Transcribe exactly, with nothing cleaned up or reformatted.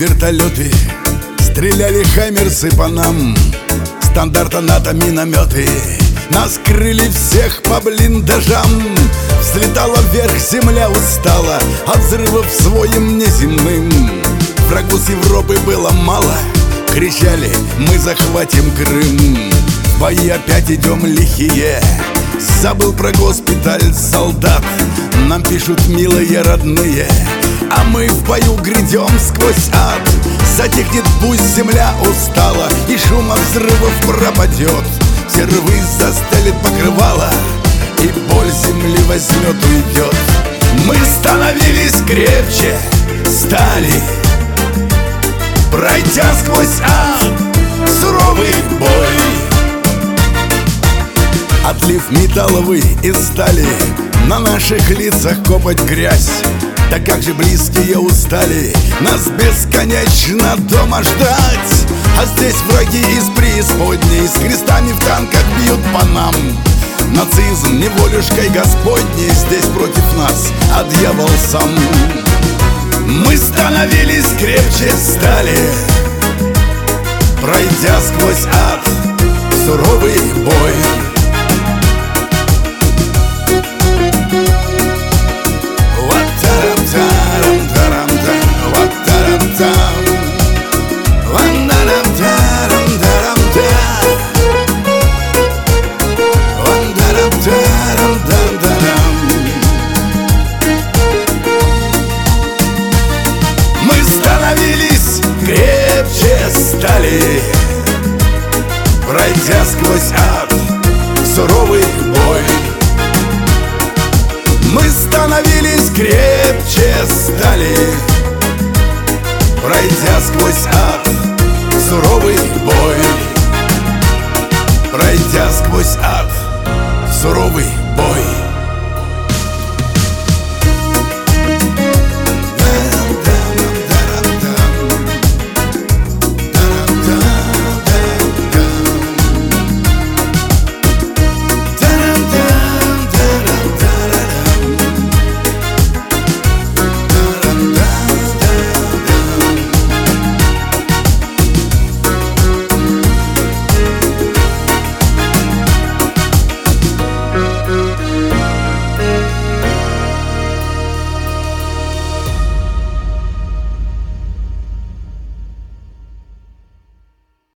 вертолеты, стреляли хаймерсы по нам, стандарта НАТО минометы. Нас крыли всех по блиндажам. Взлетала вверх земля устала от взрывов своим неземным. Врагу с Европы было мало, кричали: мы захватим Крым. В бои опять идем лихие, забыл про госпиталь солдат. Нам пишут милые родные, а мы в бою грядем сквозь ад. Затихнет пусть земля устала, и шум от взрывов пропадет. Все рвы застелит покрывало, и боль земли возьмет, уйдет. Мы становились крепче, стали, пройдя сквозь ад суровый бой. Отлив металловый из стали, на наших лицах копоть грязь. Да как же близкие устали нас бесконечно дома ждать. А здесь враги из преисподней с крестами в танках бьют по нам. Нацизм неволюшкой Господней здесь против нас, а дьявол сам. Мы становились крепче стали, пройдя сквозь ад суровый бой. Мы становились крепче стали, пройдя сквозь ад суровый бой. Мы становились крепче стали, пройдя сквозь ад суровый бой. Пройдя сквозь ад суровый бой.